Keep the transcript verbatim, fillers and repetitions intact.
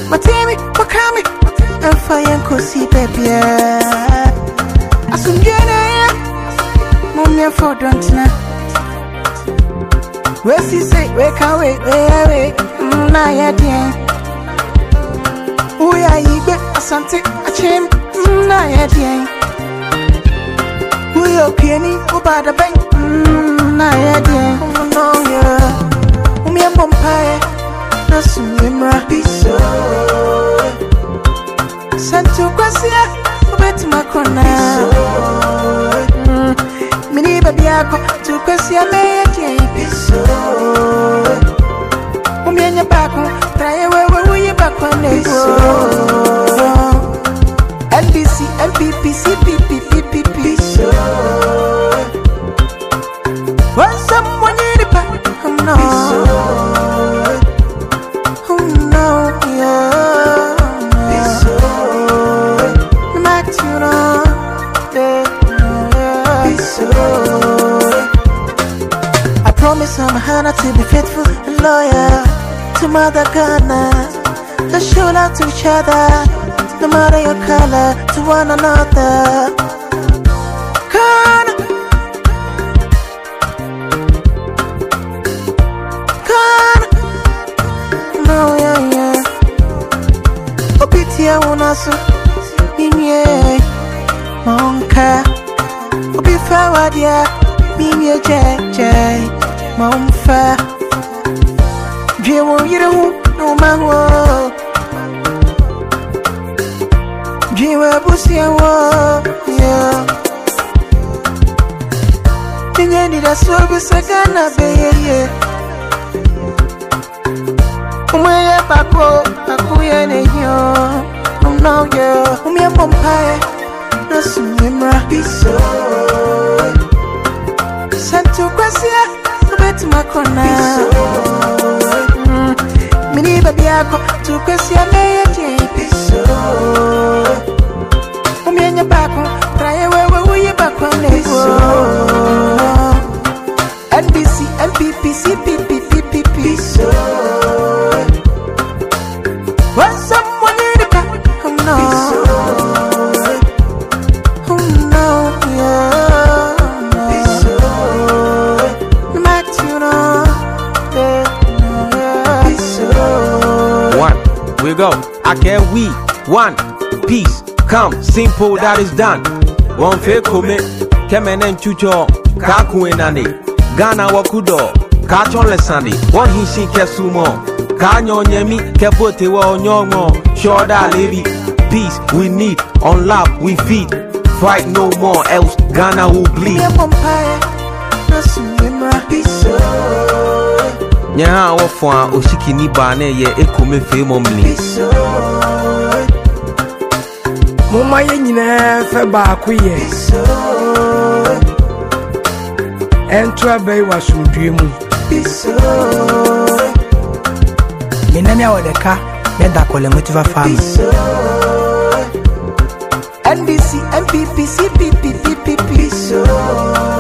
Matemi, Wakami, and Fire Kosi Pepia. Asumjana, Mumia for Dantana. Where she say, wake away, where away, Naya dear. We are eager, Asante, a chim, Naya dear. We are penny, about the bank, Naya dear. Oh no, yeah. Umia Bompire, Nasumimra, Piso. Santo Gracia, Bet Macrona. Mini Babiaco, to Gracia, May, Piso. Umia Baco, try where we are back on the N B C, M P P C, P P P P P. When someone need a pack, oh no, oh no, yeah, no matter what, I promise I'm Hannah to be faithful and loyal to Mother Ghana. Let's show love to each other, no matter your color, to one another. Ghana, Ghana, no yeah yeah. Obitia unasu, minye, monka. Obifa wadia, minye jay jay, monfa. Dream you no mango. Dream a pussy and war, yeah. Think did a service a gonna be, yeah. Umaya Paco, Pacuya, oh no, yeah. Umia Pompire, no Sumimra, Piso. Santo Gracia, Bet Macrona. Mini Babiaco, to Gracia, May, Piso. Umia Baco, try where we are back on the N B C, M P P C, P P P P P. When someone need a pack, oh no, oh no, yeah, no matter you know, one, we go. I can't we one peace. Come, simple, that is done. One fake commit, Kemen and Chucho, Kaku Nani, Ghana Wakudo, Kachon Lesani, one he see Kesumo, Kanyo Yemi, Kepote wa Nyongo, Shoda lady, peace we need, on love we feed, fight no more, else Ghana will bleed. Nya wafwa oshiki ni bane ye ekome fe momli. Mama ye nyina fe ba ku ye. Entra be wasundwe mu. Minami awodeka me da kole motiva farm. N B C, M P P C, P P P P P.